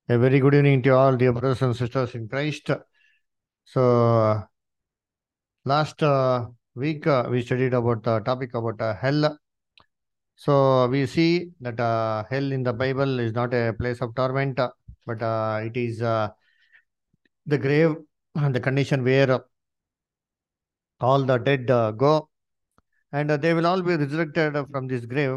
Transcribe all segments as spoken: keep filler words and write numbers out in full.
A very good evening to all dear brothers and sisters in Christ. So, last uh, week uh, we studied about the topic about uh, hell. So, we see that uh, hell in the Bible is not a place of torment, uh, but uh, it is uh, the grave, the condition where uh, all the dead uh, go, and uh, they will all be resurrected from this grave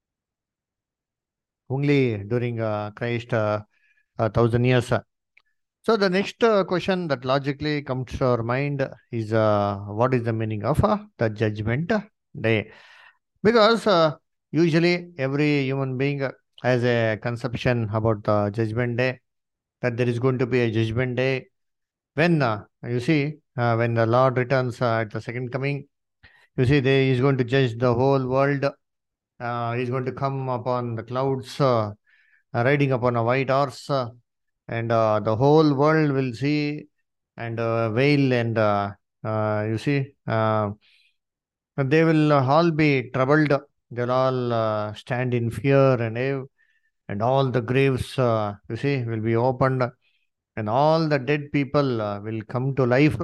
only during uh, Christ uh, a thousand years. So the next uh, question that logically comes to our mind is uh, what is the meaning of uh, the judgment day? Because uh, usually every human being has a conception about the judgment day, that there is going to be a judgment day when uh, you see uh, when the Lord returns uh, at the second coming. You see, they is going to judge the whole world. Uh, he's going to come upon the clouds, uh, riding upon a white horse. Uh, and uh, the whole world will see and uh, wail and uh, uh, you see uh, they will all be troubled. They'll all uh, stand in fear and awe, and all the graves uh, you see will be opened, and all the dead people uh, will come to life.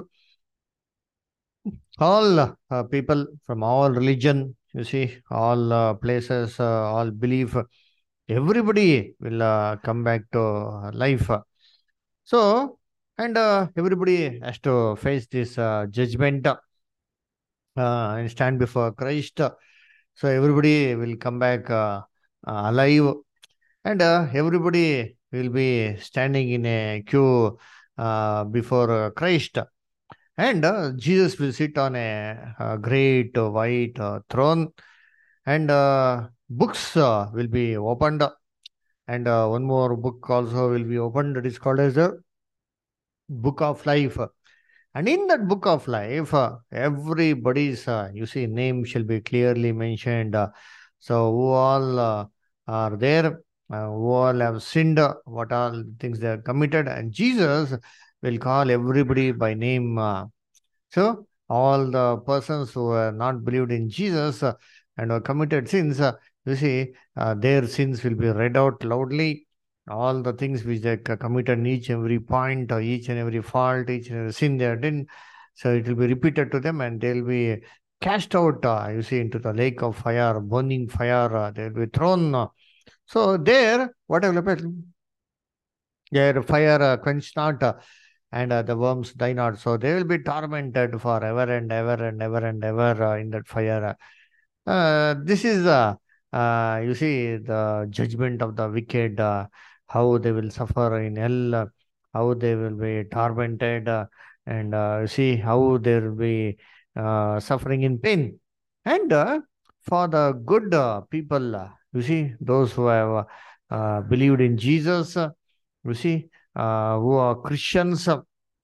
All uh, people from all religion, you see, all uh, places, uh, all belief, everybody will uh, come back to life. So, and uh, everybody has to face this uh, judgment uh, and stand before Christ. So, everybody will come back uh, uh, alive, and uh, everybody will be standing in a queue uh, before uh, Christ. And uh, Jesus will sit on a, a great uh, white uh, throne, and uh, books uh, will be opened. And uh, one more book also will be opened. It is called as the Book of Life. And in that book of life, uh, everybody's, uh, you see, name shall be clearly mentioned. Uh, so, who all uh, are there, uh, who all have sinned, uh, what all things they have committed, and Jesus will call everybody by name. Uh, so, all the persons who have not believed in Jesus uh, and have committed sins, uh, you see, uh, their sins will be read out loudly. All the things which they c- committed in each and every point, or each and every fault, each and every sin they have done. So, it will be repeated to them, and they'll be cast out, uh, you see, into the lake of fire, burning fire. Uh, they'll be thrown. Uh, so, there, what will happen? Their fire uh, quench not, uh, and uh, the worms die not. So they will be tormented forever and ever and ever and ever uh, in that fire. Uh, this is, uh, uh, you see, the judgment of the wicked, uh, how they will suffer in hell, uh, how they will be tormented, uh, and uh, you see how they will be uh, suffering in pain. And uh, for the good uh, people, uh, you see, those who have uh, believed in Jesus, uh, you see, uh, who are Christians, uh,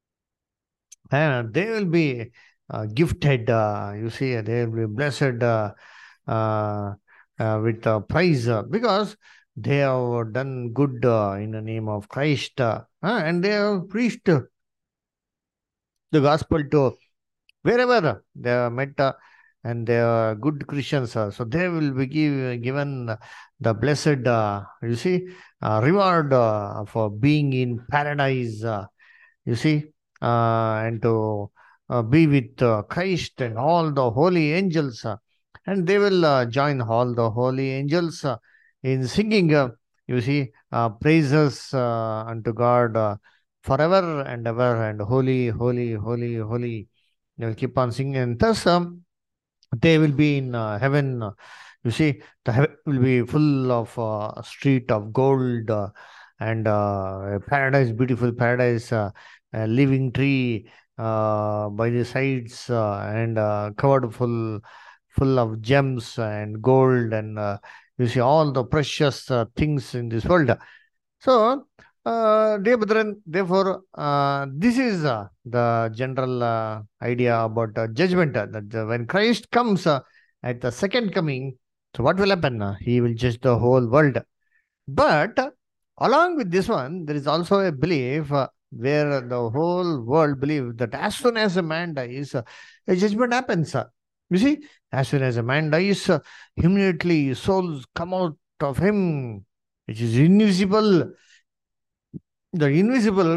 and they will be uh, gifted, uh, you see, they will be blessed uh, uh, uh, with uh, prize uh, because they have done good uh, in the name of Christ, uh, uh, and they have preached the gospel to wherever they are met, uh, and they are good Christians. Uh, so they will be give, given the blessed, uh, you see, uh, reward uh, for being in paradise. Uh, you see, uh, and to uh, be with uh, Christ and all the holy angels. Uh, and they will uh, join all the holy angels uh, in singing, uh, you see, uh, praises uh, unto God uh, forever and ever, and holy, holy, holy, holy. They will keep on singing, and thus um, they will be in uh, heaven. Uh, you see, the heaven will be full of uh, street of gold uh, and uh, a paradise, beautiful paradise, uh, a living tree uh, by the sides uh, and uh, covered full, full of gems and gold, and uh, you see all the precious uh, things in this world. So, uh, dear brethren, therefore, uh, this is uh, the general uh, idea about uh, judgment. Uh, that uh, when Christ comes uh, at the second coming, so what will happen? Uh, he will judge the whole world. But uh, along with this one, there is also a belief uh, where the whole world believe that as soon as a man dies, uh, a judgment happens. Uh, you see, as soon as a man dies, uh, immediately souls come out of him, which is invisible, The invisible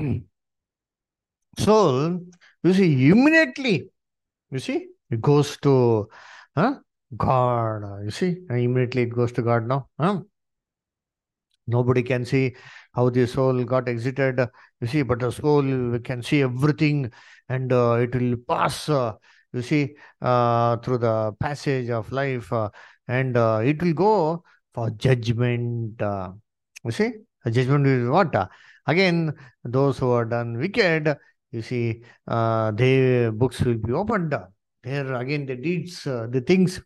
soul, you see, immediately, you see, it goes to huh, God. uh, You see, uh, immediately it goes to God now. Huh? Nobody can see how the soul got exited, uh, you see, but the soul can see everything, and uh, it will pass, uh, you see, uh, through the passage of life, uh, and uh, it will go for judgment. Uh, you see, a judgment is what? Uh, again, those who are done wicked, you see, uh, their books will be opened. There again, the deeds, uh, the things,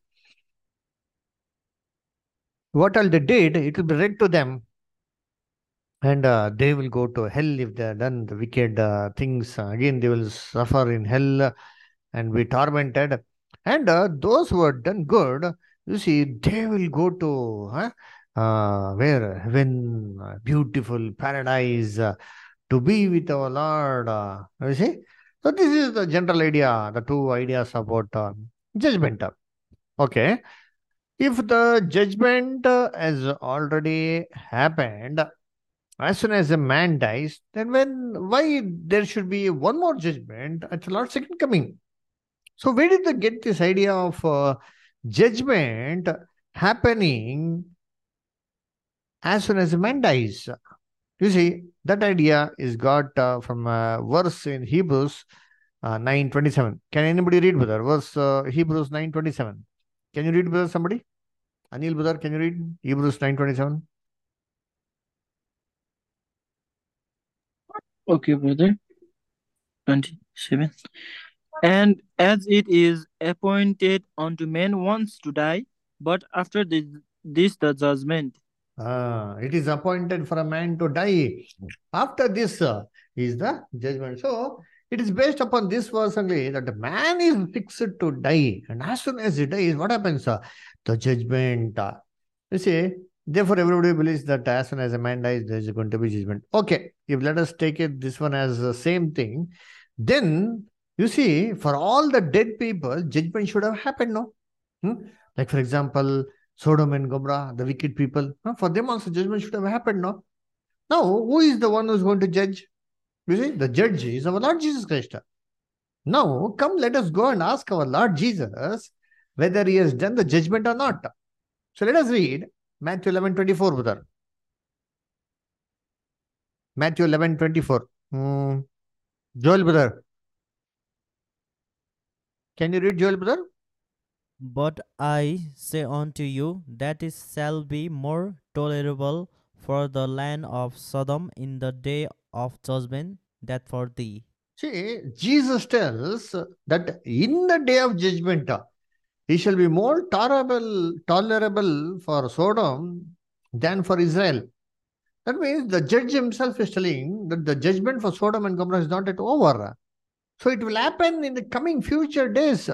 what all they did, it will be read to them, and uh, they will go to hell if they have done the wicked uh, things. Uh, again, they will suffer in hell, uh, and be tormented. And uh, those who have done good, you see, they will go to huh, uh, where heaven, uh, beautiful paradise, uh, to be with our Lord. Uh, you see, so this is the general idea, the two ideas about uh, judgment. Okay, if the judgment uh, has already happened, as soon as a man dies, then when why there should be one more judgment at the Lord's second coming? So where did they get this idea of uh, judgment happening as soon as a man dies? You see, that idea is got uh, from a verse in Hebrews uh, nine twenty seven. Can anybody read, brother? Verse uh, Hebrews nine twenty seven. Can you read, brother? Somebody? Anil, brother, can you read Hebrews nine twenty seven? Okay, brother. twenty-seven. And as it is appointed unto men once to die, but after this, this the judgment. Ah, it is appointed for a man to die. After this uh, is the judgment. So it is based upon this verse only that the man is fixed to die. And as soon as he dies, what happens? Uh, the judgment. Uh, you see, therefore everybody believes that as soon as a man dies, there is going to be judgment. Okay, if let us take it this one as the same thing, then you see, for all the dead people, judgment should have happened, no? Hmm? Like, for example, Sodom and Gomorrah, the wicked people, huh? For them also judgment should have happened, no? Now, who is the one who's going to judge? You see, the judge is our Lord Jesus Christ. Now, come, let us go and ask our Lord Jesus whether he has done the judgment or not. So let us read Matthew eleven twenty-four, brother. Matthew eleven twenty-four. Hmm. Joel, brother. Can you read Joel, brother? But I say unto you that it shall be more tolerable for the land of Sodom in the day of judgment than for thee. See, Jesus tells that in the day of judgment, he shall be more tolerable, tolerable for Sodom than for Israel. That means the judge himself is telling that the judgment for Sodom and Gomorrah is not yet over. So it will happen in the coming future days.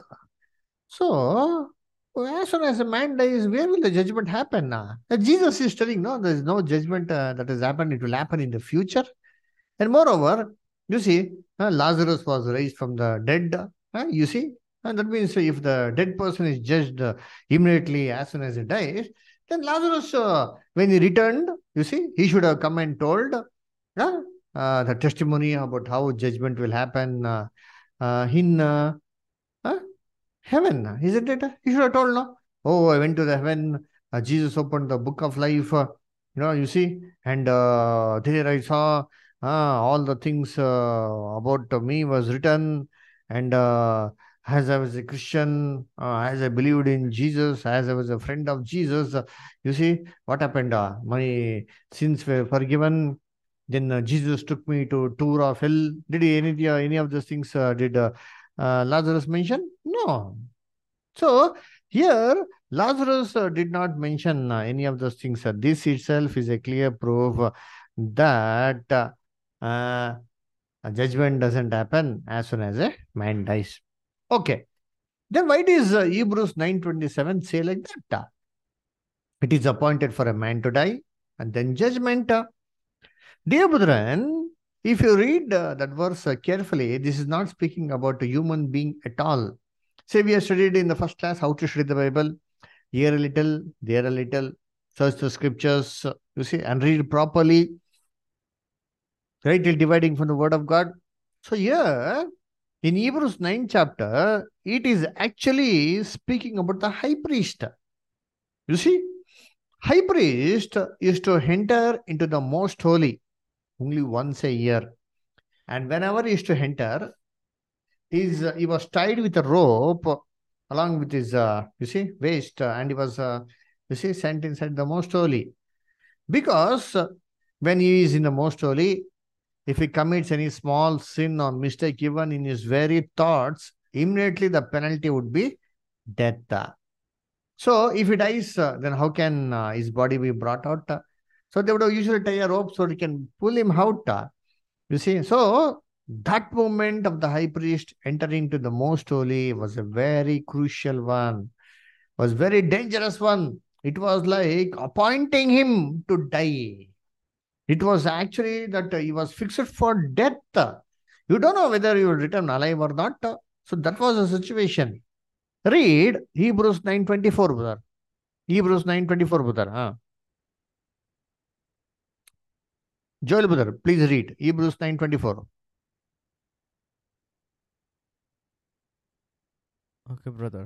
So, as soon as a man dies, where will the judgment happen? Uh, Jesus is telling, no, there is no judgment uh, that has happened. It will happen in the future. And moreover, you see, uh, Lazarus was raised from the dead. Uh, you see, and that means if the dead person is judged uh, immediately as soon as he dies, then Lazarus, uh, when he returned, you see, he should have come and told uh, uh, the testimony about how judgment will happen uh, uh, in uh, uh, heaven, isn't it? He should have told, no? Oh, I went to the heaven. Uh, Jesus opened the book of life. Uh, you know, you see, and uh, there I saw uh, all the things uh, about me was written. And uh, as I was a Christian, uh, as I believed in Jesus, as I was a friend of Jesus, uh, you see, what happened? Uh, my sins were forgiven. Then uh, Jesus took me to tour of hell. Did he any, uh, any of those things uh, did uh, uh, Lazarus mention? No. So here, Lazarus uh, did not mention uh, any of those things. Uh, this itself is a clear proof uh, that uh, uh, a judgment doesn't happen as soon as a man dies. Okay. Then why does uh, Hebrews nine twenty-seven say like that? Uh, It is appointed for a man to die and then judgment. Uh, Dear brethren, if you read uh, that verse uh, carefully, this is not speaking about a human being at all. Say we have studied in the first class how to study the Bible. Here a little, there a little, search the scriptures, uh, you see, and read properly. right? Till dividing from the word of God. So here in Hebrews nine chapter, it is actually speaking about the high priest. You see, high priest is to enter into the most holy only once a year. And whenever he is to enter, he's, uh, he was tied with a rope along with his, uh, you see, waist, uh, and he was, uh, you see, sent inside the most holy. Because uh, when he is in the most holy, if he commits any small sin or mistake, even in his very thoughts, immediately the penalty would be death. So if he dies, uh, then how can uh, his body be brought out? So they would have usually tie a rope so they can pull him out. uh, You see, so that moment of the high priest entering to the most holy was a very crucial one, was very dangerous one. It was like appointing him to die. It was actually that uh, he was fixed for death. You don't know whether you will return alive or not. So that was the situation. Read Hebrews nine twenty-four, brother. Hebrews nine twenty-four, brother. Huh? Joel, brother, please read Hebrews nine twenty-four. Okay, brother.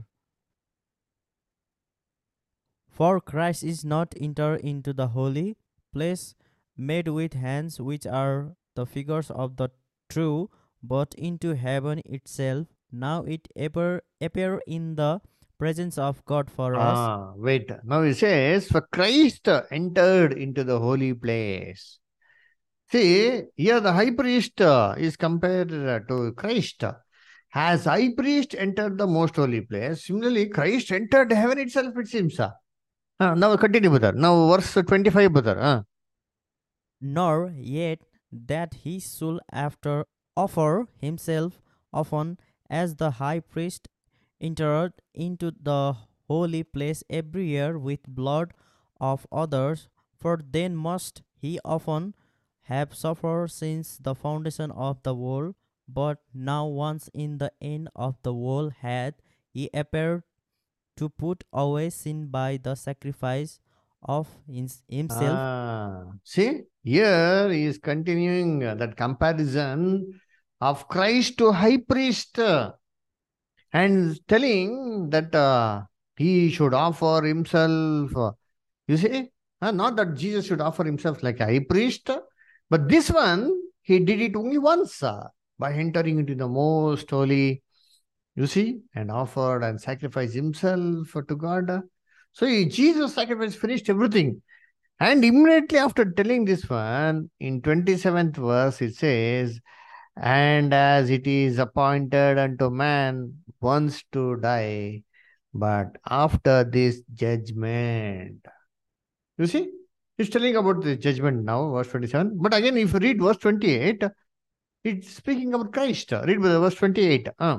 For Christ is not entered into the holy place made with hands, which are the figures of the true, but into heaven itself. Now it appear, appear in the presence of God for us. Ah, wait. Now it says, for Christ entered into the holy place. See, here the high priest uh, is compared uh, to Christ. Has high priest entered the most holy place? Similarly, Christ entered heaven itself, it seems. Uh, now continue, brother. Now verse twenty-five, brother. Uh. Nor yet that he should after offer himself often as the high priest entered into the holy place every year with blood of others, for then must he often have suffered since the foundation of the world. But now once in the end of the world hath he appeared to put away sin by the sacrifice of his- himself. Ah, see, here he is continuing uh, that comparison of Christ to high priest uh, and telling that uh, he should offer himself. uh, You see, uh, not that Jesus should offer himself like a high priest, uh, but this one, he did it only once uh, by entering into the most holy, you see, and offered and sacrificed himself to God. uh. So he- Jesus sacrifice finished everything. And immediately after telling this one, in twenty-seventh verse, it says, and as it is appointed unto man once to die, but after this judgment. You see, it's telling about the judgment now, verse twenty-seven. But again, if you read verse twenty-eight, it's speaking about Christ. Read verse twenty-eight. Uh.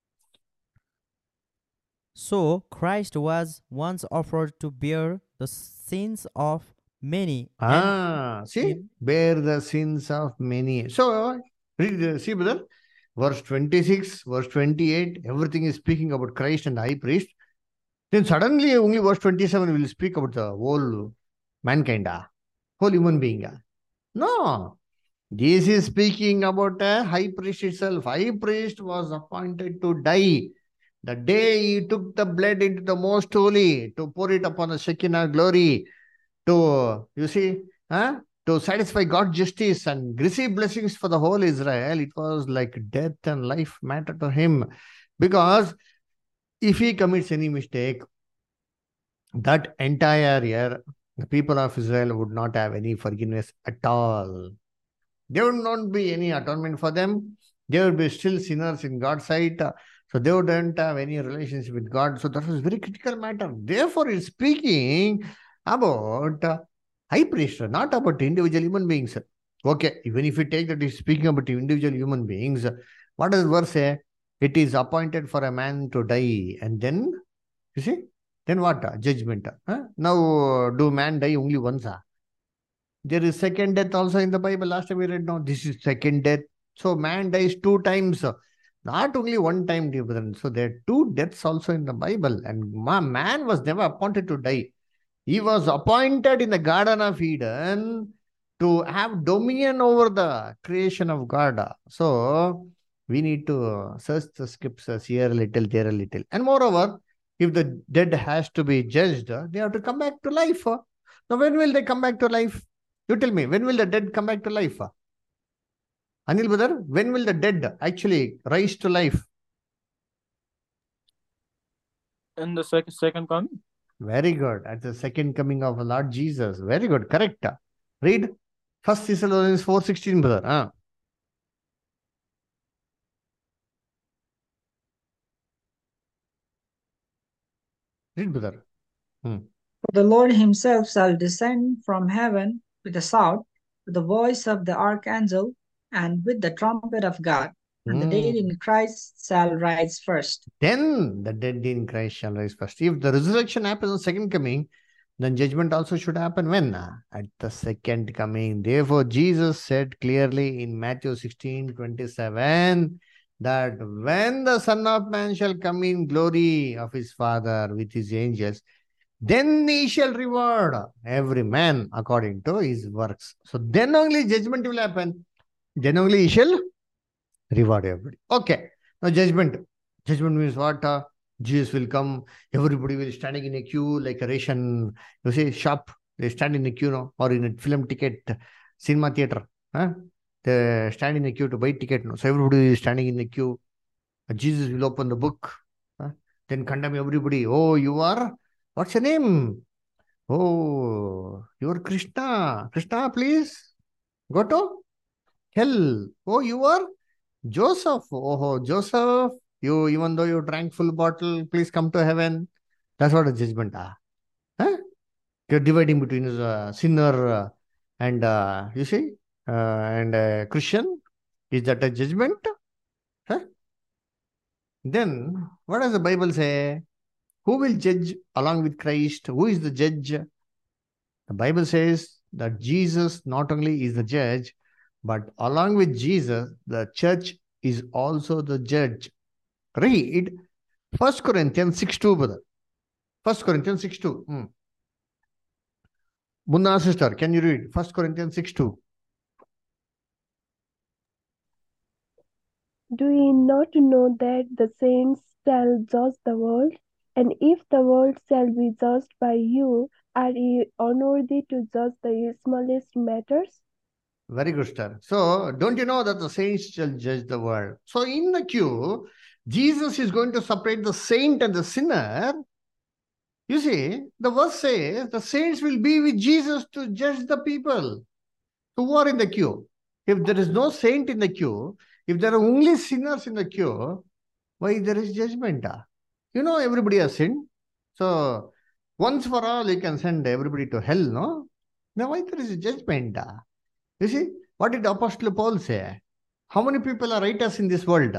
So Christ was once offered to bear the sins of many, and Ah, see, him bear the sins of many. So, read, uh, see, brother, verse twenty-six, verse twenty-eight, everything is speaking about Christ and the high priest. Then suddenly, only verse twenty-seven will speak about the whole mankind, ah, whole human being. ah. No, this is speaking about a high priest itself. High priest was appointed to die. The day he took the blood into the most holy to pour it upon the Shekinah glory, to, you see, huh? to satisfy God's justice and receive blessings for the whole Israel, it was like death and life matter to him. Because if he commits any mistake, that entire year, the people of Israel would not have any forgiveness at all. There would not be any atonement for them. They would be still sinners in God's sight. So they wouldn't have any relationship with God. So that was very critical matter. Therefore, it's speaking about uh, high priest, not about individual human beings. Okay, even if you take that it's speaking about individual human beings, what does the verse say? It is appointed for a man to die. And then, you see, then what? Judgment. Huh? Now, do man die only once? ah? There is second death also in the Bible. Last time we read, now this is second death. So man dies two times, not only one time, dear brethren. So there are two deaths also in the Bible. And ma- man was never appointed to die. He was appointed in the Garden of Eden to have dominion over the creation of God. So we need to search the scriptures here a little, there a little. And moreover, if the dead has to be judged, they have to come back to life. Now, when will they come back to life? You tell me, when will the dead come back to life? Anil brother, when will the dead actually rise to life? In the second second coming. Very good. At the second coming of the Lord Jesus. Very good. Correct. Read First Thessalonians four sixteen, brother. Huh? Read, brother. Hmm. For the Lord himself shall descend from heaven with a shout, with the voice of the archangel, and with the trumpet of God, and the dead Hmm. in Christ shall rise first. Then the dead in Christ shall rise first. If the resurrection happens on second coming, then judgment also should happen when? At the second coming. Therefore, Jesus said clearly in Matthew sixteen twenty-seven that when the Son of Man shall come in glory of his Father with his angels, then he shall reward every man according to his works. So then only judgment will happen. Then only he shall reward everybody. Okay. Now judgment. Judgment means what? Uh, Jesus will come. Everybody will standing in a queue like a ration, you see, shop. They stand in a queue, no? Or in a film ticket, cinema theater. Huh? They stand in a queue to buy ticket. No? So everybody is standing in the queue. Jesus will open the book. Huh? Then condemn everybody. Oh, you are? What's your name? Oh, you are Krishna. Krishna, please go to hell. Oh, you are Joseph. Oh, Joseph. You, even though you drank full bottle, please come to heaven. That's what a judgment are. Huh? You're dividing between a sinner uh, and, uh, you see, uh, and a Christian. Is that a judgment? Huh? Then, what does the Bible say? Who will judge along with Christ? Who is the judge? The Bible says that Jesus not only is the judge, but along with Jesus, the church is also the judge. Read First Corinthians six two, brother. First Corinthians six two. Hmm. Munna sister, can you read First Corinthians six two? Do ye not know that the saints shall judge the world? And if the world shall be judged by you, are ye unworthy to judge the smallest matters? Very good, sir. So, don't you know that the saints shall judge the world? So, in the queue, Jesus is going to separate the saint and the sinner. You see, the verse says the saints will be with Jesus to judge the people who are in the queue. If there is no saint in the queue, if there are only sinners in the queue, why there is judgment? You know, everybody has sinned. So, once for all, you can send everybody to hell, no? Now, why there is a judgment? You see, what did Apostle Paul say? How many people are righteous in this world?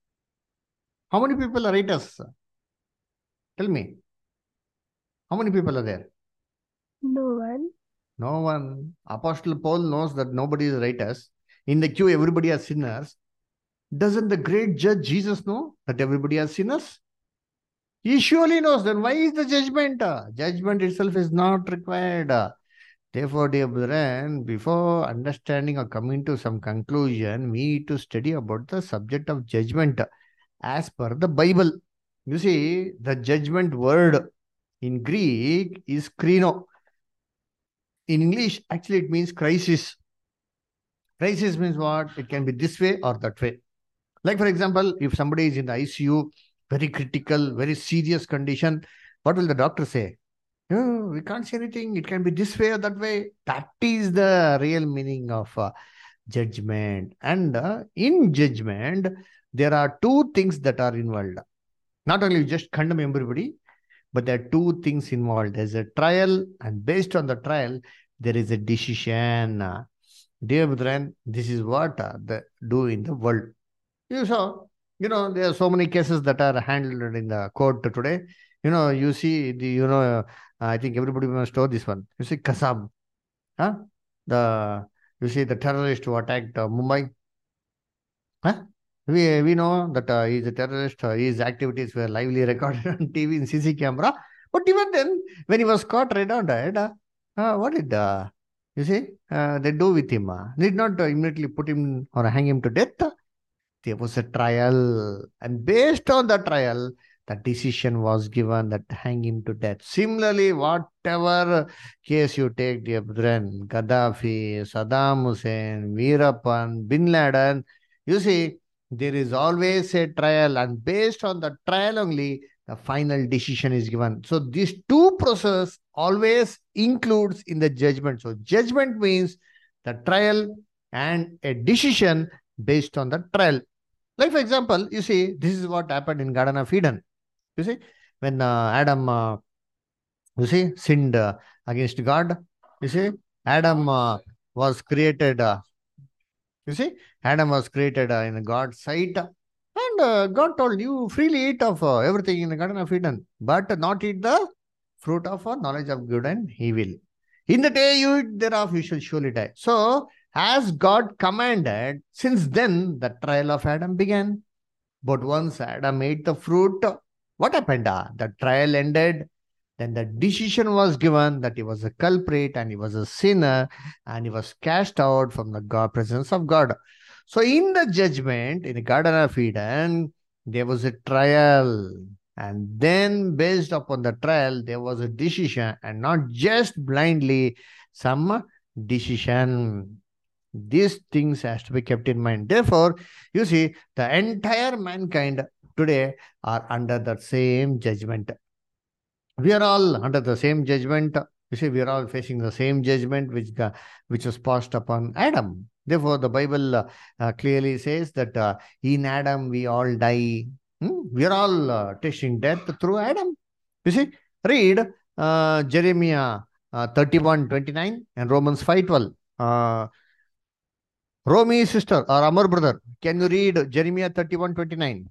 How many people are righteous? Tell me. How many people are there? No one. No one. Apostle Paul knows that nobody is righteous. In the queue, everybody are sinners. Doesn't the great judge Jesus know that everybody are sinners? He surely knows. Then why is the judgment? Judgment itself is not required. Therefore, dear brethren, before understanding or coming to some conclusion, we need to study about the subject of judgment as per the Bible. You see, the judgment word in Greek is krino. In English, actually, it means crisis. Crisis means what? It can be this way or that way. Like, for example, if somebody is in the I C U, very critical, very serious condition, what will the doctor say? No, we can't say anything. It can be this way or that way. That is the real meaning of uh, judgment. And uh, in judgment, there are two things that are involved. Not only you just condemn everybody, but there are two things involved. There's a trial, and based on the trial, there is a decision. Dear brethren, this is what uh, they do in the world. You saw, you know, there are so many cases that are handled in the court today. You know, you see, the, you know, uh, I think everybody must know this one. You see, Kasam, huh? The you see the terrorist who attacked uh, Mumbai, huh? We we know that uh, he's a terrorist. Uh, his activities were lively recorded on T V in C C camera. But even then, when he was caught red-handed, uh, uh, what did uh, You see, uh, they do with him. Uh, did not uh, immediately put him or hang him to death. There was a trial, and based on the trial, the decision was given that hang him to death. Similarly, whatever case you take, dear brethren, Gaddafi, Saddam Hussein, Veerappan, Bin Laden, you see, there is always a trial, and based on the trial only, the final decision is given. So these two process always includes in the judgment. So judgment means the trial and a decision based on the trial. Like, for example, you see, this is what happened in Garden of Eden. You see, when uh, Adam, uh, you see, sinned uh, against God. You see, Adam uh, was created, uh, you see, Adam was created uh, in God's sight. And uh, God told you freely eat of uh, everything in the Garden of Eden, but not eat the fruit of uh, knowledge of good and evil. In the day you eat thereof, you shall surely die. So, as God commanded, since then the trial of Adam began. But once Adam ate the fruit, what happened? Ah, the trial ended. Then the decision was given that he was a culprit and he was a sinner and he was cast out from the God, presence of God. So, in the judgment in the Garden of Eden, there was a trial. And then, based upon the trial, there was a decision, and not just blindly some decision. These things has to be kept in mind. Therefore, you see, the entire mankind today are under the same judgment. We are all under the same judgment. You see, we are all facing the same judgment which the, which was passed upon Adam. Therefore, the Bible uh, uh, clearly says that uh, in Adam we all die. Hmm? We are all uh, tasting death through Adam. You see, read uh, Jeremiah uh, thirty-one twenty-nine and Romans five twelve. Uh, Romy sister or Amar brother, can you read Jeremiah thirty-one twenty-nine?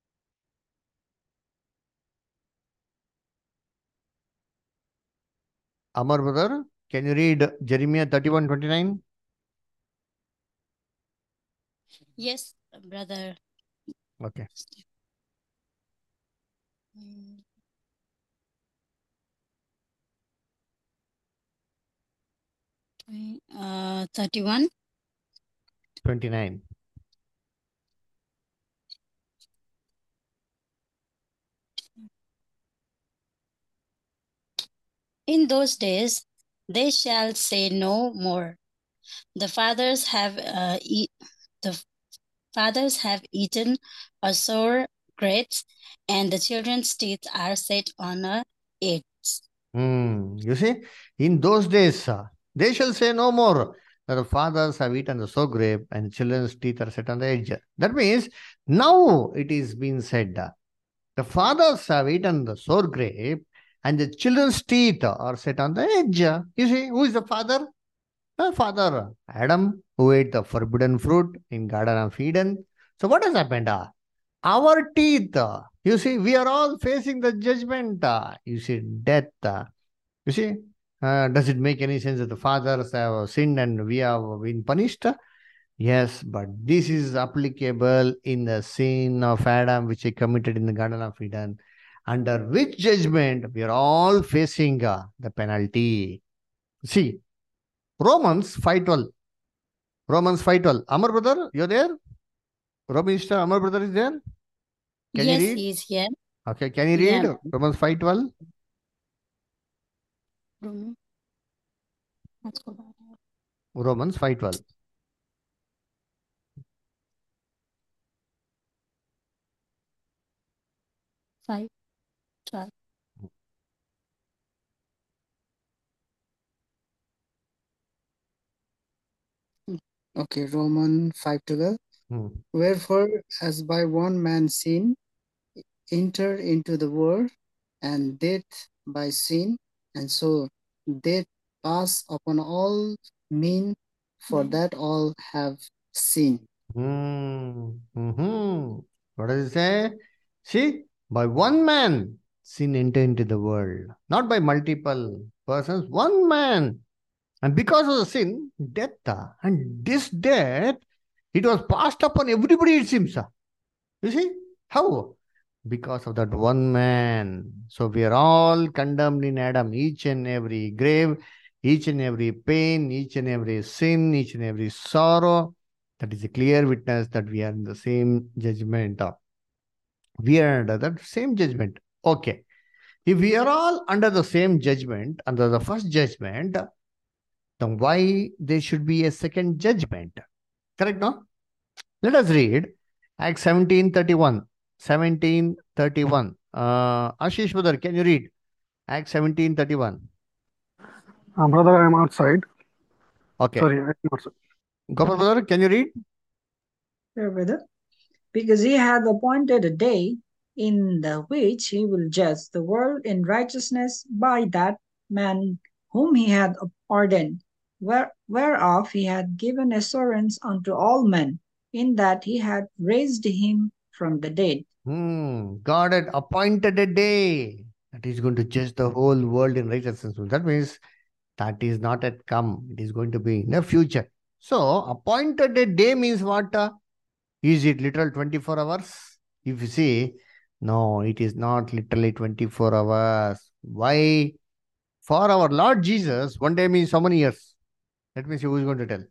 Amar brother, can you read Jeremiah thirty-one twenty-nine? Yes, brother. Okay. Mm. Uh, thirty-one. twenty-nine. In those days, they shall say no more. The fathers have uh, eat, the fathers have eaten a sour grapes, and the children's teeth are set on a edge. Hmm. You see, in those days, uh, they shall say no more that the fathers have eaten the sour grape and the children's teeth are set on the edge. That means now it is being said uh, the fathers have eaten the sour grape and the children's teeth are set on the edge. You see, who is the father? The father, Adam, who ate the forbidden fruit in Garden of Eden. So what has happened? Uh, Our teeth, uh, you see, we are all facing the judgment. uh, You see, death. uh, You see, uh, does it make any sense that the fathers have sinned and we have been punished? Yes, but this is applicable in the sin of Adam, which he committed in the Garden of Eden, under which judgment we are all facing uh, the penalty. See, Romans five twelve. Romans five twelve. Amar brother, you're there? Roman sister, Amar brother is there? Can yes, you read? he is here. Okay, can you read Yeah. Romans five twelve? Mm. Let's go back. Romans five twelve. Five, twelve. Okay, Roman five twelve. Hmm. Wherefore, as by one man sin entered into the world, and death by sin, and so death passed upon all men, for Mm. that all have sinned. Hmm. Hmm. What does it say? See, by one man sin entered into the world, not by multiple persons, one man. And because of the sin, death. uh, And this death, it was passed upon everybody, it seems. uh. You see? How? Because of that one man. So we are all condemned in Adam, each and every grave, each and every pain, each and every sin, each and every sorrow. That is a clear witness that we are in the same judgment. We are under the same judgment. Okay. If we are all under the same judgment, under the first judgment, then why there should be a second judgment? Correct, no? Let us read Acts seventeen thirty-one. seventeen thirty-one. Uh, Ashish brother, can you read Acts seventeen thirty-one? Uh, brother, I am outside. Okay. Sorry, I am outside. Gopal brother, can you read? Here, brother. Because he hath appointed a day in the which he will judge the world in righteousness by that man whom he hath ordained, where, whereof he hath given assurance unto all men, in that he hath raised him from the dead. Hmm. God had appointed a day that is going to judge the whole world in righteousness. That means that is not yet come. It is going to be in the future. So, appointed a day means what? Uh, is it literal twenty-four hours? If you see, no, it is not literally twenty-four hours. Why? For our Lord Jesus, one day means how many years? Let me see who is going to tell.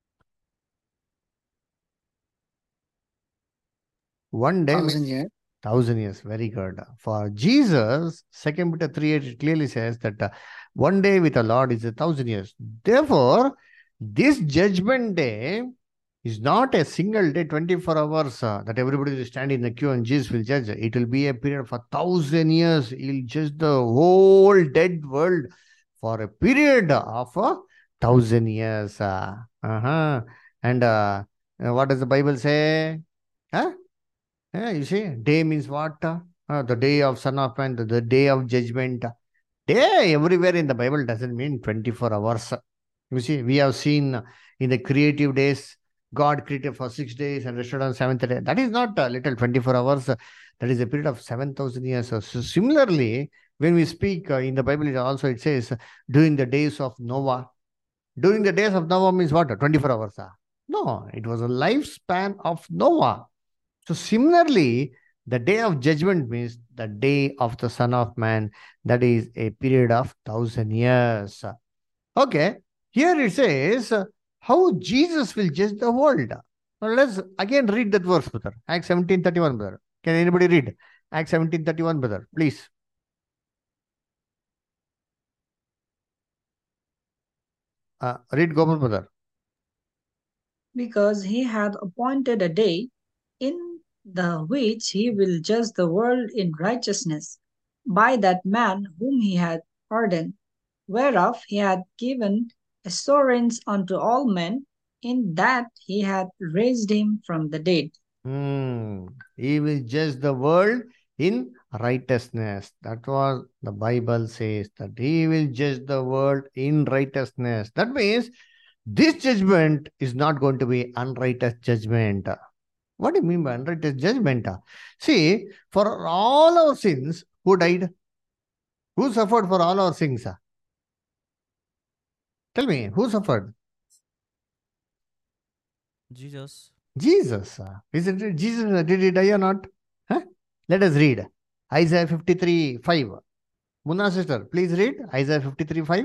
One day Thousand means years. thousand years. Very good. For Jesus, Second Peter three eight, it clearly says that uh, one day with the Lord is a thousand years. Therefore, this judgment day is not a single day, twenty-four hours uh, that everybody will stand in the queue and Jesus will judge. It will be a period of a thousand years. He'll judge the whole dead world for a period of a thousand years. Uh, uh-huh. And uh, uh, what does the Bible say? Huh? Yeah, you see, day means what? Uh, the day of Son of Man, the, the day of judgment. Day everywhere in the Bible doesn't mean twenty-four hours. You see, we have seen in the creative days, God created for six days and rested on seventh day. That is not a little twenty-four hours. That is a period of seven thousand years. So similarly, when we speak uh, in the Bible, it also it says during the days of Noah. During the days of Noah means what? twenty-four hours. No, it was a lifespan of Noah. So similarly, the day of judgment means the day of the Son of Man. That is a period of thousand years. Okay. Here it says how Jesus will judge the world. Now let's again read that verse, brother. Acts seventeen thirty-one, brother. Can anybody read Acts seventeen thirty-one, brother? Please. Uh, read Gopal, brother. Because he hath appointed a day in the which he will judge the world in righteousness by that man whom he hath ordained, whereof he hath given assurance unto all men, in that he hath raised him from the dead. Hmm. He will judge the world in righteousness. That was the Bible says that he will judge the world in righteousness. That means this judgment is not going to be unrighteous judgment. What do you mean by unrighteous judgment? See, for all our sins, who died? Who suffered for all our sins? Tell me, who suffered? Jesus. Jesus. Isn't it? Jesus, did he die or not? Huh? Let us read Isaiah fifty-three five. Munna sister, please read Isaiah fifty-three five.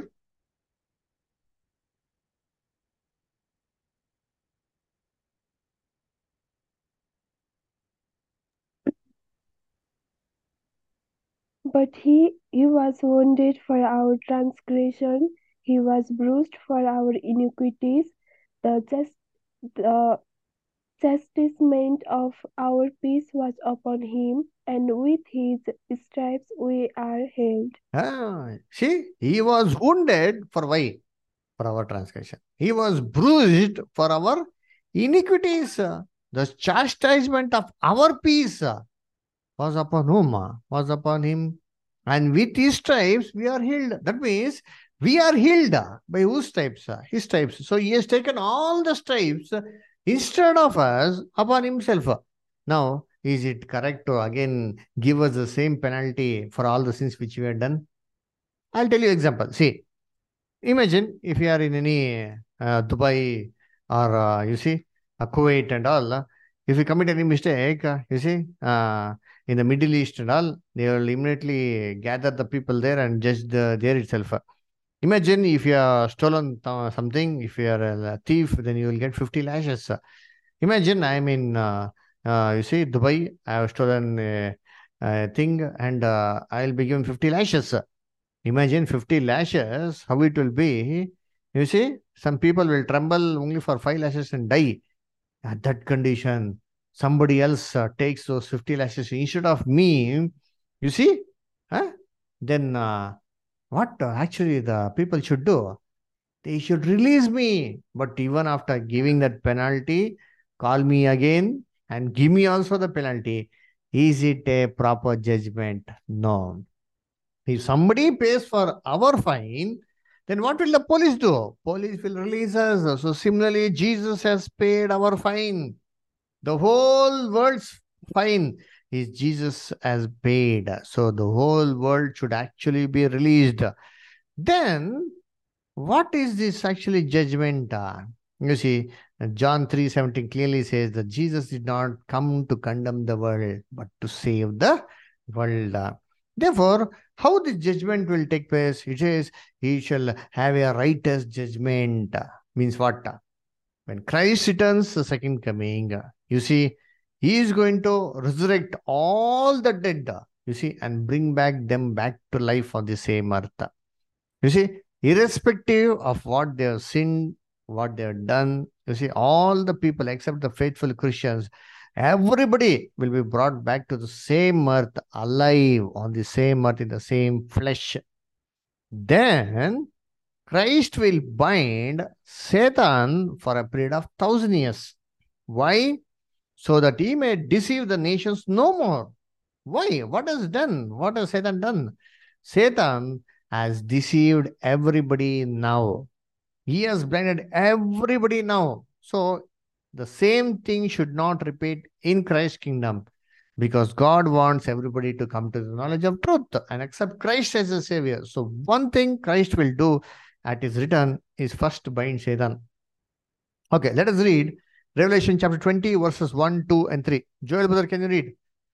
But he, he was wounded for our transgression, he was bruised for our iniquities. The, just, the chastisement of our peace was upon him, and with his stripes we are healed. Ah, see, he was wounded for why? For our transgression. He was bruised for our iniquities. The chastisement of our peace was upon whom? Was upon him. And with his stripes, we are healed. That means we are healed. By whose stripes? His stripes. So he has taken all the stripes instead of us upon himself. Now, is it correct to again give us the same penalty for all the sins which we have done? I'll tell you example. See, imagine if you are in any uh, Dubai or uh, you see uh, Kuwait and all. Uh, if you commit any mistake, uh, you see, uh, in the Middle East and all, they will immediately gather the people there and judge the, there itself. Imagine if you are stolen th- something, if you are a thief, then you will get fifty lashes. Imagine I'm in, uh, uh, you see, Dubai, I have stolen a, a thing and uh, I'll be given fifty lashes. Imagine fifty lashes, how it will be. You see, some people will tremble only for five lashes and die. At that condition, somebody else uh, takes those fifty lashes instead of me. You see, huh? Then uh, what uh, actually the people should do? They should release me. But even after giving that penalty, call me again and give me also the penalty. Is it a proper judgment? No. If somebody pays for our fine, then what will the police do? Police will release us. So similarly, Jesus has paid our fine. The whole world's fine is Jesus has paid. So the whole world should actually be released. Then what is this actually judgment? Uh, you see, John three seventeen clearly says that Jesus did not come to condemn the world, but to save the world. Uh, Therefore, how the judgment will take place? It says, he shall have a righteous judgment. Uh, Means what? Uh, When Christ returns the second coming, uh, you see, he is going to resurrect all the dead, uh, you see, and bring back them back to life on the same earth. You see, irrespective of what they have sinned, what they have done, you see, all the people except the faithful Christians, everybody will be brought back to the same earth, alive on the same earth in the same flesh. Then Christ will bind Satan for a period of thousand years. Why? So that he may deceive the nations no more. Why? What has done? What has Satan done? Satan has deceived everybody now. He has blinded everybody now. So the same thing should not repeat in Christ's kingdom because God wants everybody to come to the knowledge of truth and accept Christ as a savior. So one thing Christ will do at his return is first bind Satan. Okay, let us read Revelation chapter twenty, verses one, two, and three. Joel, brother, can you read?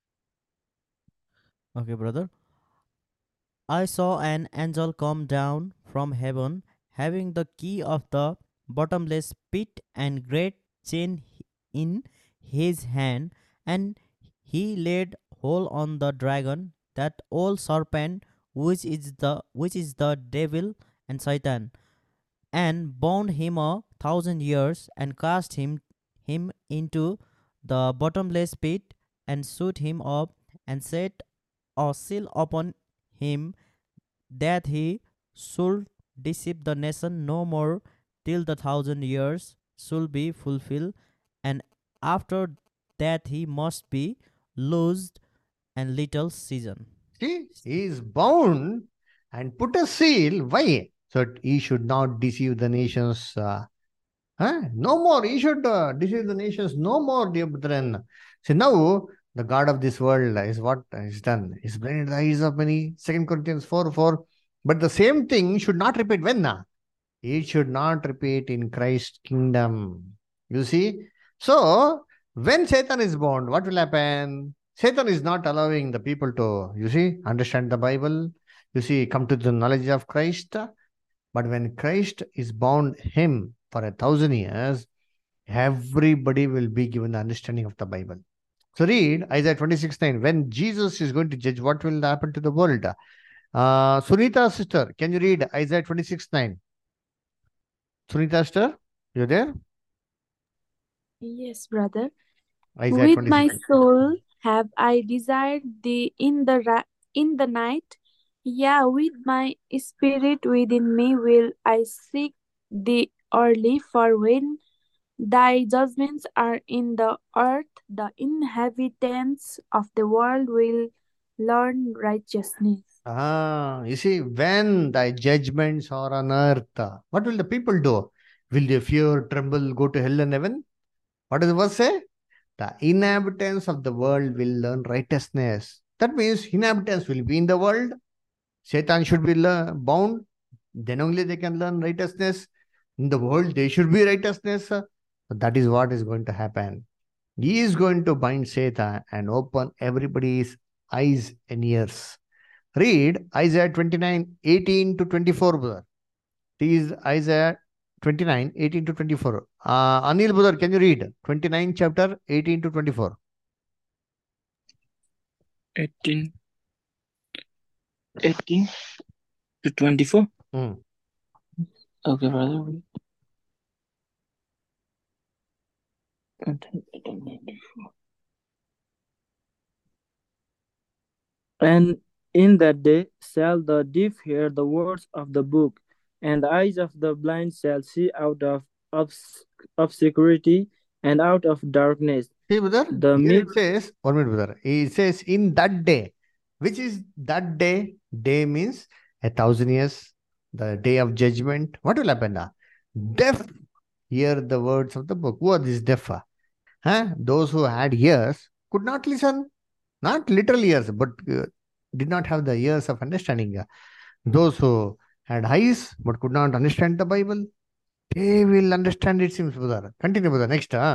Okay, brother. I saw an angel come down from heaven, having the key of the bottomless pit and great chain in his hand, and he laid hold on the dragon, that old serpent, which is the which is the devil and Satan, and bound him a thousand years, and cast him him into the bottomless pit, and shut him up, and set a seal upon him, that he should deceive the nation no more till the thousand years should be fulfilled, and after that he must be loosed and little season. See, he is bound and put a seal. Why? So that he should not deceive the nations. Uh, huh? No more. He should uh, deceive the nations no more, dear brethren. See, now the God of this world is what is done. He's blinded the eyes of many. Second Corinthians four four. But the same thing should not repeat when? Uh, it should not repeat in Christ's kingdom. You see? So, when Satan is bound, what will happen? Satan is not allowing the people to, you see, understand the Bible. You see, come to the knowledge of Christ. But when Christ is bound him for a thousand years, everybody will be given the understanding of the Bible. So read Isaiah twenty-six nine. When Jesus is going to judge, what will happen to the world? Uh, Sunita sister, can you read Isaiah twenty-six nine? Sunita sister, you there? Yes, brother. Isaiah With my twenty-six. soul have I desired thee in the ra- in the night. Yeah, with my spirit within me will I seek thee early, for when thy judgments are in the earth, the inhabitants of the world will learn righteousness. Ah, you see, when thy judgments are on earth, what will the people do? Will they fear, tremble, go to hell and heaven? What does the verse say? The inhabitants of the world will learn righteousness. That means inhabitants will be in the world. Satan should be lear- bound. Then only they can learn righteousness. In the world, they should be righteousness. That is what is going to happen. He is going to bind Satan and open everybody's eyes and ears. Read Isaiah twenty-nine, eighteen to twenty-four, brother. It is Isaiah twenty-nine, eighteen to twenty-four. Uh, Anil Budar, can you read? twenty-nine chapter, eighteen to twenty-four. eighteen, eighteen to twenty-four. Hmm. Okay, brother. And in that day shall the deaf hear the words of the book, and the eyes of the blind shall see out of obs- obscurity and out of darkness. See, brother, The here meek it says, one minute, brother. It says, in that day. Which is that day? Day means a thousand years, the day of judgment. What will happen now? Deaf hear the words of the book. Who are these deaf? Huh? Those who had ears could not listen. Not literal ears, but uh, did not have the ears of understanding. Those who had eyes but could not understand the Bible, they will understand it, seems, brother. Continue, brother. Next. Huh?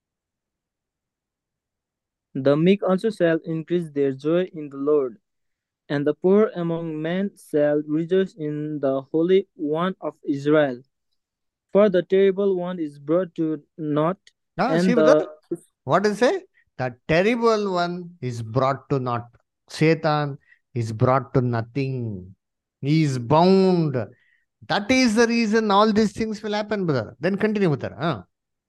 The meek also shall increase their joy in the Lord, and the poor among men shall rejoice in the Holy One of Israel. For the terrible one is brought to naught, Ah, and see, the brother. What does it say? The terrible one is brought to naught. Satan is brought to nothing. He is bound. That is the reason all these things will happen, brother. Then continue with that. Huh?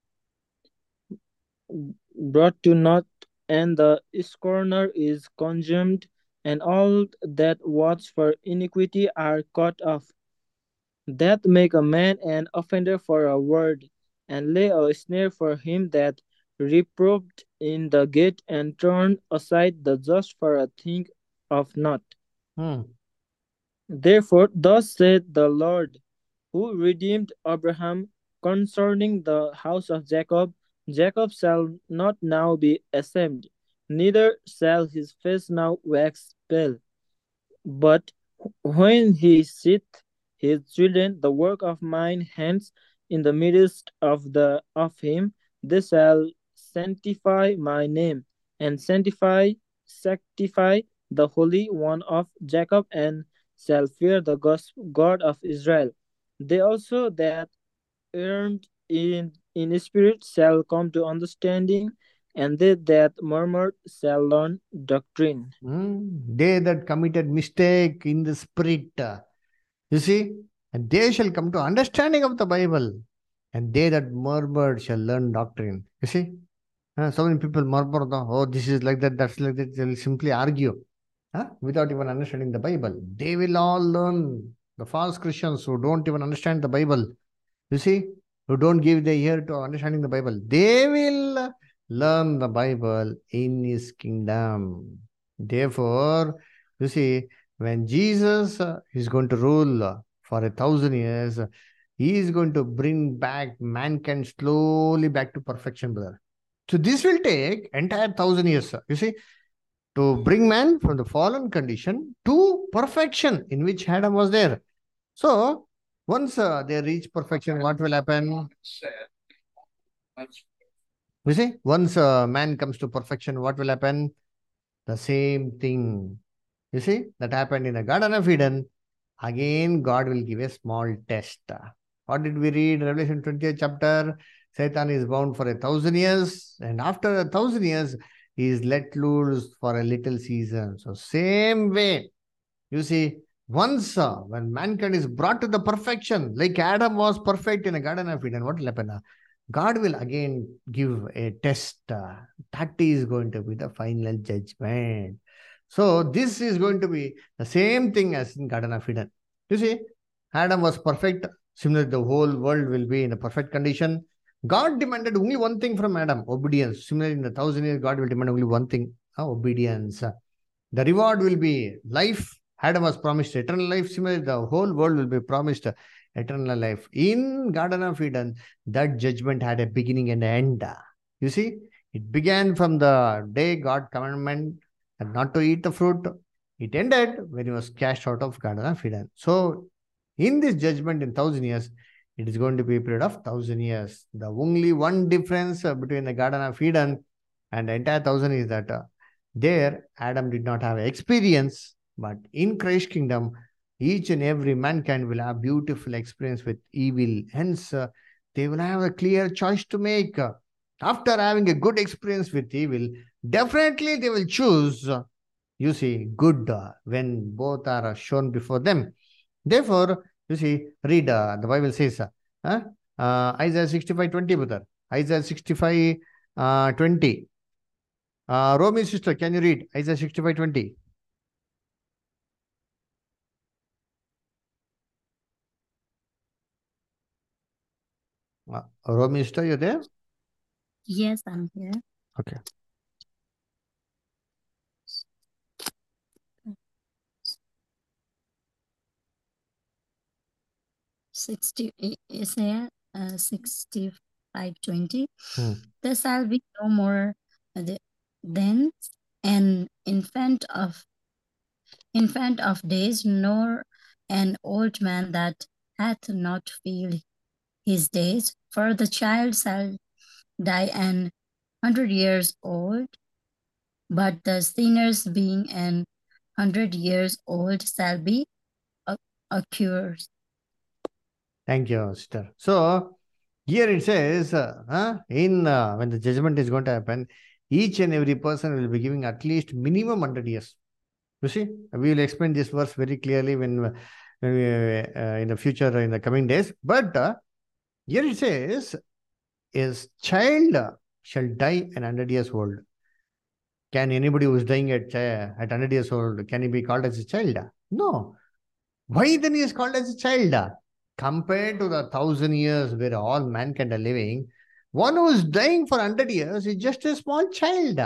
brought to naught, and the scorner is consumed, and all that watch for iniquity are cut off. That make a man an offender for a word, and lay a snare for him that reproved in the gate, and turn aside the just for a thing of naught. Hmm. Therefore, thus said the Lord, who redeemed Abraham concerning the house of Jacob, Jacob shall not now be ashamed, neither shall his face now wax pale. But when he seeth his children, the work of mine hands, in the midst of the of him, they shall sanctify my name, and sanctify sanctify the Holy One of Jacob, and shall fear the God of Israel. They also that erred in in spirit shall come to understanding, and they that murmured shall learn doctrine. Hmm. They that committed mistake in the spirit, you see, and they shall come to understanding of the Bible, and they that murmured shall learn doctrine. You see, uh, so many people murmur, the, oh, this is like that, that's like that. They'll simply argue, huh? Without even understanding the Bible. They will all learn. The false Christians who don't even understand the Bible, you see, who don't give their ear to understanding the Bible, they will learn the Bible in His kingdom. Therefore, you see, when Jesus uh, is going to rule for a thousand years, He is going to bring back mankind slowly back to perfection, brother. So this will take entire thousand years, you see, to bring man from the fallen condition to perfection in which Adam was there. So once uh, they reach perfection, what will happen? You see, once uh, man comes to perfection, what will happen? The same thing. You see, that happened in the Garden of Eden. Again, God will give a small test. What did we read? Revelation twentieth chapter. Satan is bound for a thousand years, and after a thousand years, he is let loose for a little season. So, same way, you see, once uh, when mankind is brought to the perfection, like Adam was perfect in the Garden of Eden, what will happen? God will again give a test. Uh, that is going to be the final judgment. So this is going to be the same thing as in Garden of Eden. You see, Adam was perfect. Similarly, the whole world will be in a perfect condition. God demanded only one thing from Adam, obedience. Similarly, in the thousand years, God will demand only one thing, uh, obedience. The reward will be life. Adam was promised eternal life. Similarly, the whole world will be promised eternal life. In Garden of Eden, that judgment had a beginning and end. You see, it began from the day God commandment not to eat the fruit. It ended when he was cast out of Garden of Eden. So, in this judgment in thousand years, it is going to be a period of thousand years. The only one difference between the Garden of Eden and the entire thousand is that uh, there Adam did not have experience, but in Christ's kingdom, Each and every mankind will have beautiful experience with evil. Hence, uh, they will have a clear choice to make. After having a good experience with evil, definitely they will choose, uh, you see, good uh, when both are uh, shown before them. Therefore, you see, read uh, the Bible says, uh, huh? uh, Isaiah sixty-five twenty, brother. Isaiah sixty-five uh, twenty. Uh, Romy sister, can you read Isaiah sixty-five twenty? Uh, Romy sister, you there? Yes, I'm here. Okay. sixty Isaiah uh, sixty-five twenty. Hmm. There shall be no more uh, the- then an infant of infant of days, nor an old man that hath not filled his days, for the child shall die an hundred years old, but the sinners being an hundred years old shall be a- accursed. Thank you, sister. So, here it says, uh, huh, in uh, when the judgment is going to happen, each and every person will be giving at least minimum one hundred years. You see, we will explain this verse very clearly when, when we, uh, in the future, in the coming days. But uh, here it says, is child shall die an hundred years old. Can anybody who is dying at, uh, at one hundred years old, can he be called as a child? No. Why then he is called as a child? Compared to the thousand years where all mankind are living, one who is dying for one hundred years is just a small child.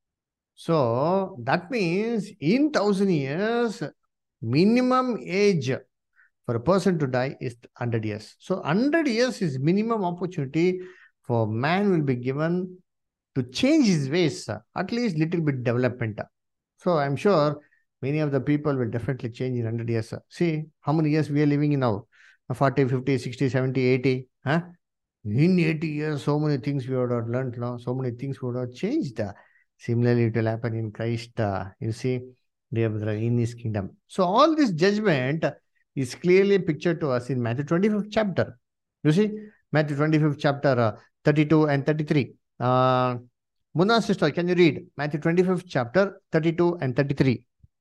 So that means in thousand years, minimum age for a person to die is one hundred years. So one hundred years is minimum opportunity for man will be given to change his ways, at least little bit development. So I'm sure many of the people will definitely change in one hundred years. See how many years we are living in now, forty, fifty, sixty, seventy, eighty. Huh? In eighty years, so many things we would have learned now, so many things would have changed. Similarly, it will happen in Christ, uh, you see, in his kingdom. So all this judgment is clearly pictured to us in Matthew twenty-fifth chapter. You see, Matthew twenty-fifth chapter, uh, thirty-two and thirty-three. Uh, Munna sister, can you read Matthew twenty-fifth chapter, thirty-two and thirty-three?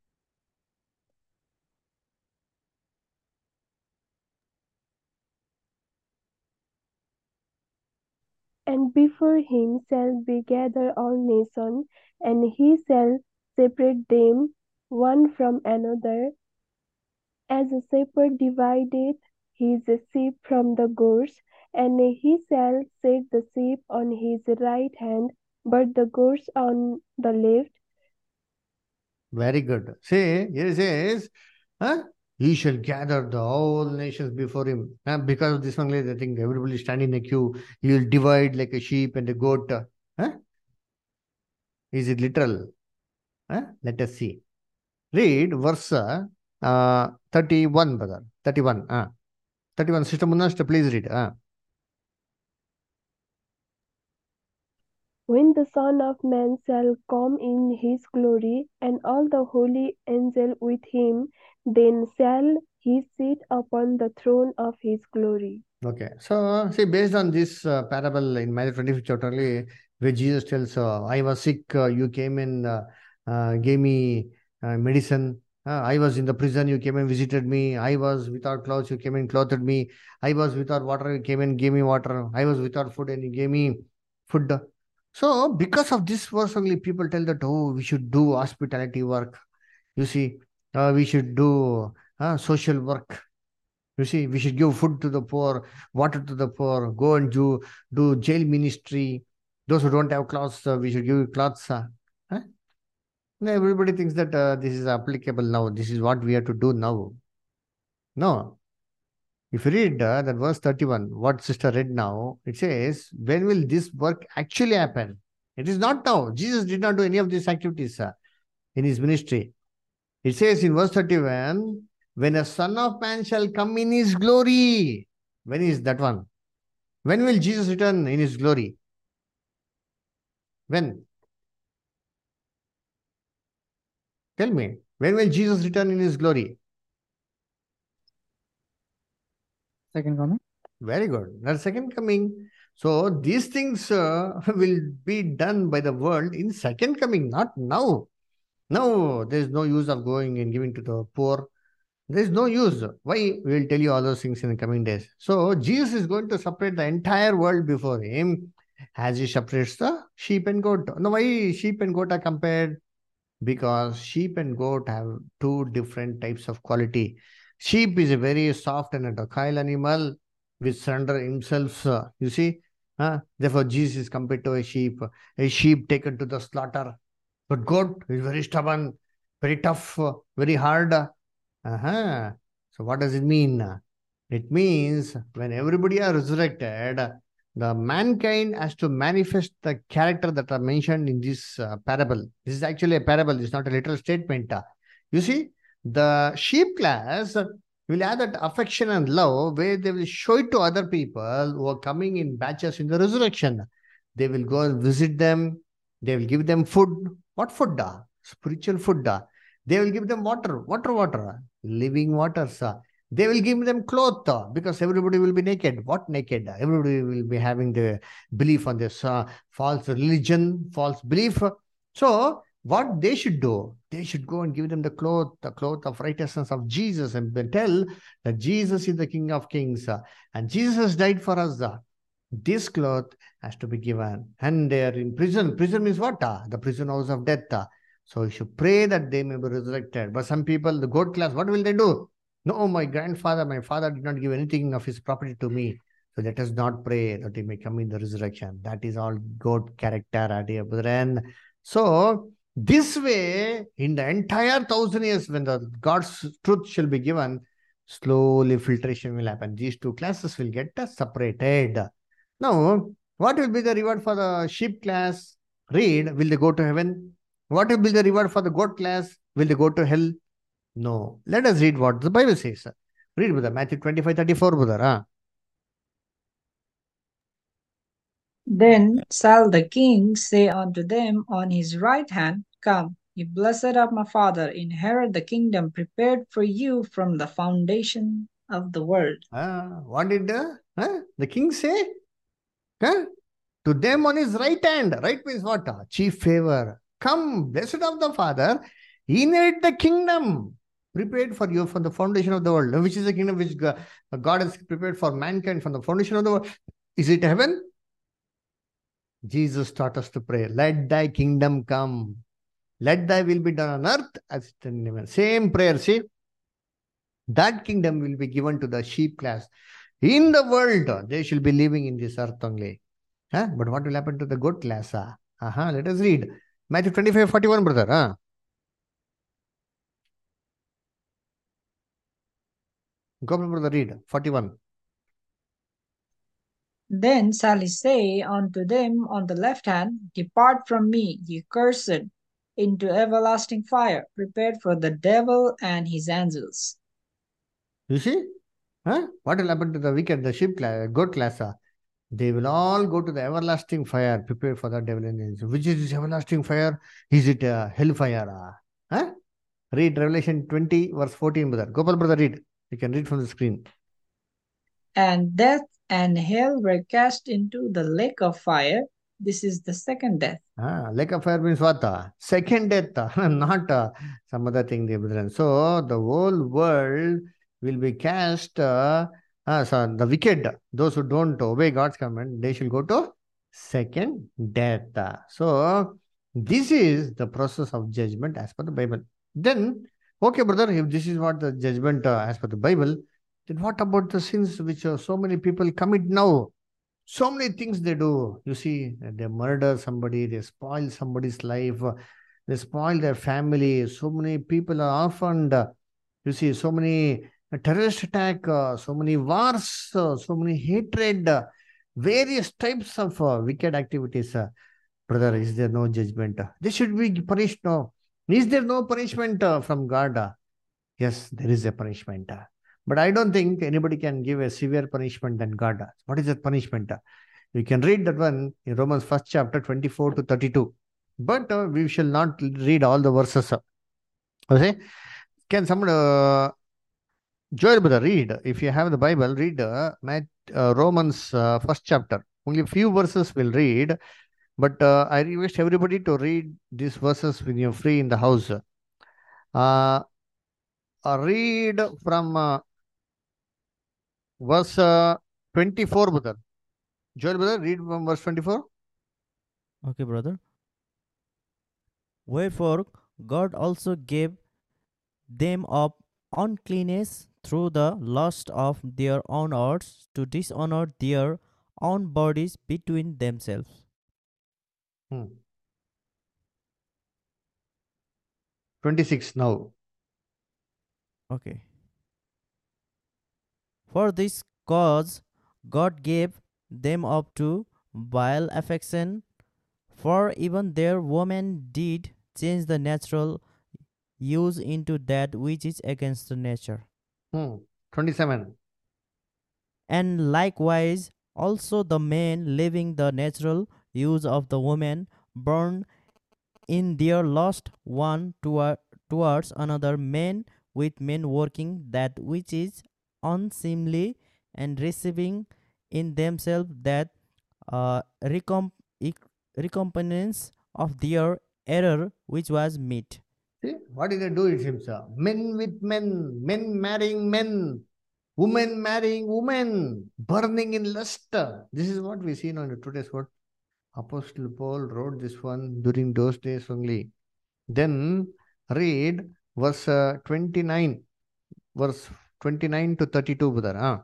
And before him shall be gathered all nations, and he shall separate them one from another, as a shepherd divideth his sheep from the goats, and he shall set the sheep on his right hand, but the goats on the left. Very good. See, here it says, huh? He shall gather the whole nations before him. Huh? Because of this one, I think everybody standing in a queue. He will divide like a sheep and a goat. Huh? Is it literal? Huh? Let us see. Read verse uh, thirty-one, brother. thirty-one. Uh. thirty-one. Sister Munna, please read. Uh. When the Son of Man shall come in his glory, and all the holy angels with him, then shall he sit upon the throne of his glory. Okay. So, see, based on this uh, parable in Matthew twenty-fifth chapter, only, where Jesus tells, uh, I was sick, uh, you came and uh, uh, gave me uh, medicine. Uh, I was in the prison, you came and visited me. I was without clothes, you came and clothed me. I was without water, you came and gave me water. I was without food, and you gave me food. So, because of this verse only, people tell that, oh, we should do hospitality work. You see, uh, we should do uh, social work. You see, we should give food to the poor, water to the poor, go and do, do jail ministry. Those who don't have clothes, uh, we should give clothes. Uh, huh? No, everybody thinks that uh, this is applicable now. This is what we have to do now. No. If you read uh, that verse thirty-one, what sister read now, it says, when will this work actually happen? It is not now. Jesus did not do any of these activities uh, in his ministry. It says in verse thirty-one, when a son of man shall come in his glory. When is that one? When will Jesus return in his glory? When? Tell me. When will Jesus return in his glory? Second coming. Very good. The second coming. So these things uh, will be done by the world in second coming, not now. Now there is no use of going and giving to the poor. There is no use. Why? We will tell you all those things in the coming days. So Jesus is going to separate the entire world before him as he separates the sheep and goat. Now why sheep and goat are compared? Because sheep and goat have two different types of quality. Sheep is a very soft and a docile animal which surrender himself. uh, You see, uh, therefore Jesus is compared to a sheep, a sheep taken to the slaughter. But goat is very stubborn, very tough, uh, very hard. Uh-huh. So what does it mean? It means when everybody are resurrected, the mankind has to manifest the character that are mentioned in this uh, parable. This is actually a parable. It's not a literal statement. You see, the sheep class will have that affection and love where they will show it to other people who are coming in batches in the resurrection. They will go and visit them. They will give them food. What food? Spiritual food. They will give them water. Water, water. Living waters. They will give them clothes because everybody will be naked. What naked? Everybody will be having the belief on this uh, false religion, false belief. So what they should do? They should go and give them the cloth, the cloth of righteousness of Jesus, and tell that Jesus is the King of Kings and Jesus died for us. This cloth has to be given. And they are in prison. Prison means what? The prison house of death. So you should pray that they may be resurrected. But some people, the goat class, what will they do? No, my grandfather, my father did not give anything of his property to me. So let us not pray that he may come in the resurrection. That is all goat character, dear brethren. So this way, in the entire thousand years, when the God's truth shall be given, slowly filtration will happen. These two classes will get separated. Now, what will be the reward for the sheep class? Read, will they go to heaven? What will be the reward for the goat class? Will they go to hell? No. Let us read what the Bible says. Read, brother. Matthew twenty-five thirty-four, brother. Huh? Then shall the king say unto them on his right hand, Come, ye blessed of my Father, inherit the kingdom prepared for you from the foundation of the world. Uh, what did the, uh, the king say? Huh? To them on his right hand. Right means what? Chief favor. Come, blessed of the Father, inherit the kingdom prepared for you from the foundation of the world. Which is the kingdom which God has prepared for mankind from the foundation of the world? Is it heaven? Jesus taught us to pray, let thy kingdom come. Let thy will be done on earth as it is in heaven. Same prayer, see? That kingdom will be given to the sheep class. In the world, they shall be living in this earth only. Huh? But what will happen to the goat class? Uh -huh. Let us read. Matthew twenty-five forty-one, brother. Huh? Go, brother, read. forty-one. Then shall he say unto them on the left hand, Depart from me, ye cursed, into everlasting fire, prepared for the devil and his angels. You see? Huh? What will happen to the wicked, the sheep class, goat class? Uh? They will all go to the everlasting fire, prepared for the devil and angels. Which is this everlasting fire? Is it a hellfire? Uh? Huh? Read Revelation twenty, verse fourteen, brother. Gopal, brother, read. You can read from the screen. And death and hell were cast into the lake of fire. This is the second death. Ah, lake of fire means what? Uh? Second death, uh, not uh, some other thing, dear brethren. So the whole world will be cast. Uh, uh, so the wicked, those who don't obey God's command, they shall go to second death. So this is the process of judgment as per the Bible. Then, okay, brother, if this is what the judgment uh, as per the Bible, then what about the sins which uh, so many people commit now? So many things they do. You see, they murder somebody, they spoil somebody's life, they spoil their family. So many people are orphaned. You see, so many terrorist attack, uh, so many wars, uh, so many hatred, uh, various types of uh, wicked activities. Uh, brother, is there no judgment? They should be punished now. Is there no punishment uh, from God? Uh, yes, there is a punishment. Uh, But I don't think anybody can give a severe punishment than God does. What is that punishment? You can read that one in Romans first chapter twenty-four to thirty-two. But uh, we shall not read all the verses. Okay? Can someone uh, Joel, brother, read. If you have the Bible, read uh, Matt, uh, Romans uh, first chapter. Only a few verses will read, but uh, I request everybody to read these verses when you're free in the house. Uh, uh, read from uh, verse uh, twenty-four, brother. Joel, brother, read from verse twenty-four. Okay, brother. Wherefore God also gave them up uncleanness through the lust of their own hearts to dishonor their own bodies between themselves. Hmm. twenty-six now. Okay. For this cause God gave them up to vile affection, for even their women did change the natural use into that which is against the nature. Hmm. twenty-seven. And likewise also the men leaving the natural use of the woman burn in their lust one toward, towards another, men with men working that which is unseemly, and receiving in themselves that uh, recomp- ec- recompense of their error which was meet. See, what did they do? It seems uh, men with men, men marrying men, women marrying women, burning in lust. This is what we see now in today's world. Apostle Paul wrote this one during those days only. Then read verse uh, twenty-nine, verse twenty-nine to thirty-two, brother. Huh?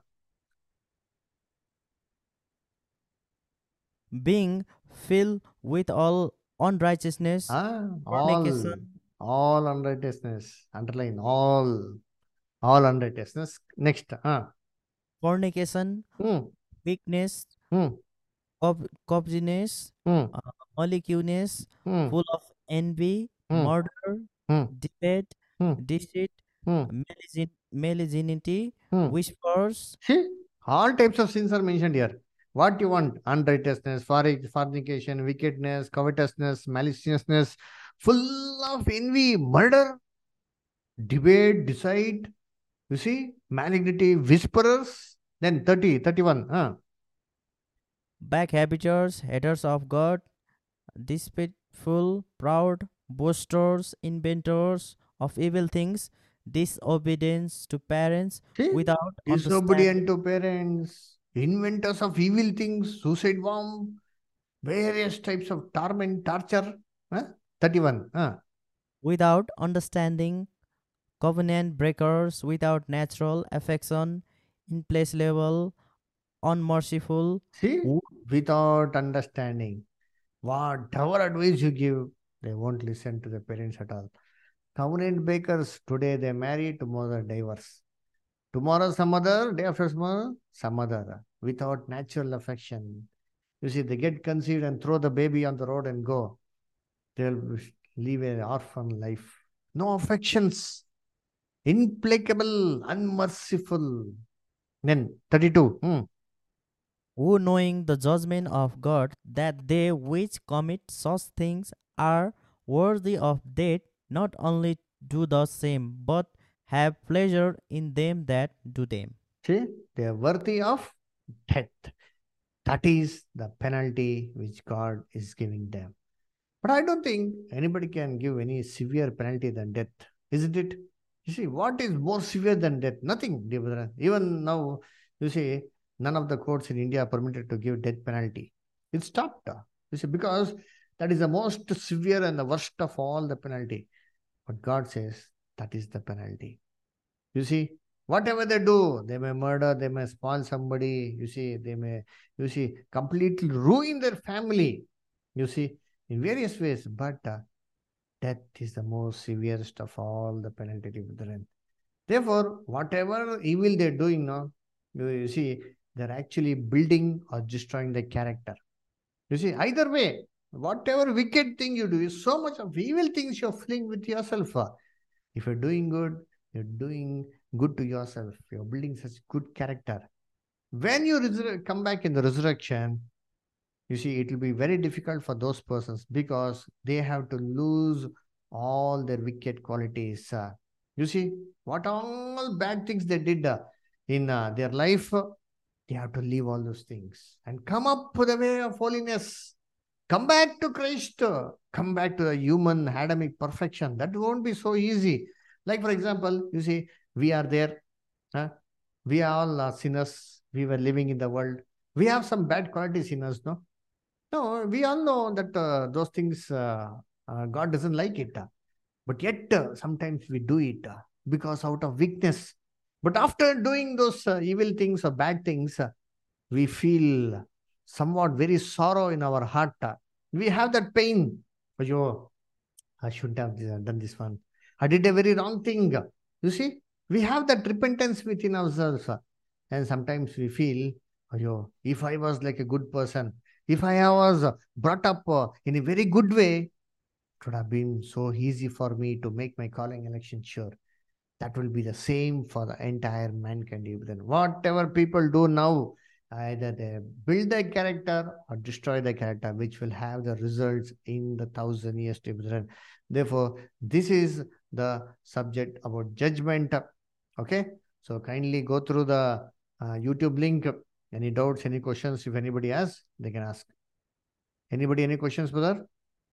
Being filled with all unrighteousness, Ah, all, fornication, all unrighteousness. Underline all, all unrighteousness. Next. Huh? fornication, Hmm, weakness, hmm, cov- covetousness, hmm, uh, malicuousness, hmm, full of envy, hmm, murder, hmm, debate, hmm, deceit, hmm, malign- malignity, hmm. whispers, See, all types of sins are mentioned here. What you want? Unrighteousness, fornic- fornication, wickedness, covetousness, maliciousness, full of envy, murder, debate, decide. You see, malignity, whisperers. Then thirty, thirty-one. Huh? backhabiters, haters of God, despiteful, proud, boasters, inventors of evil things, disobedience to parents, See, without understanding, disobedient to parents, inventors of evil things, suicide bomb, various types of torment, torture. Huh? thirty-one. Huh? without understanding, covenant breakers, without natural affection, implacable, unmerciful, See, who without understanding. Whatever advice you give, they won't listen to the parents at all. Covenant bakers, today they marry, tomorrow divorce. Tomorrow some other, day after tomorrow, some other. Without natural affection. You see, they get conceived and throw the baby on the road and go. They'll live an orphan life. No affections. Implacable, unmerciful. Then thirty-two. Hmm. who knowing the judgment of God, that they which commit such things are worthy of death, not only do the same, but have pleasure in them that do them. See, they are worthy of death. That is the penalty which God is giving them. But I don't think anybody can give any severe penalty than death, isn't it? You see, what is more severe than death? Nothing, dear brother. Even now, you see, none of the courts in India are permitted to give death penalty. It's stopped. You see, because that is the most severe and the worst of all the penalty. But God says that is the penalty. You see, whatever they do, they may murder, they may spoil somebody, you see, they may, you see, completely ruin their family, you see, in various ways. But uh, death is the most severest of all the penalty, brethren. Therefore, whatever evil they're doing now, you, you see, they're actually building or destroying their character. You see, either way, whatever wicked thing you do is so much of evil things you're filling with yourself. uh. If you're doing good, you're doing good to yourself. You're building such good character. When you resur- come back in the resurrection, you see, it will be very difficult for those persons because they have to lose all their wicked qualities. Uh, You see, what all bad things they did uh, in uh, their life, uh, they have to leave all those things and come up to the way of holiness. Come back to Christ. uh, Come back to the human Adamic perfection. That won't be so easy. Like, for example, you see, we are there. Huh? We are all uh, sinners. We were living in the world. We have some bad qualities in us, no? No, we all know that uh, those things, uh, uh, God doesn't like it. uh, But yet, uh, sometimes we do it uh, because out of weakness. But after doing those uh, evil things or bad things, uh, we feel somewhat very sorrow in our heart. uh. We have that pain. Oh, I shouldn't have done this one. I did a very wrong thing. You see, we have that repentance within ourselves. uh, And sometimes we feel, oh, if I was like a good person, if I was uh, brought up uh, in a very good way, it would have been so easy for me to make my calling election sure. That will be the same for the entire mankind. Then whatever people do now, either they build their character or destroy their character, which will have the results in the thousand years to be. Therefore, this is the subject about judgment. Okay, so kindly go through the uh, YouTube link. Any doubts, any questions? If anybody has, they can ask. Anybody, any questions, brother?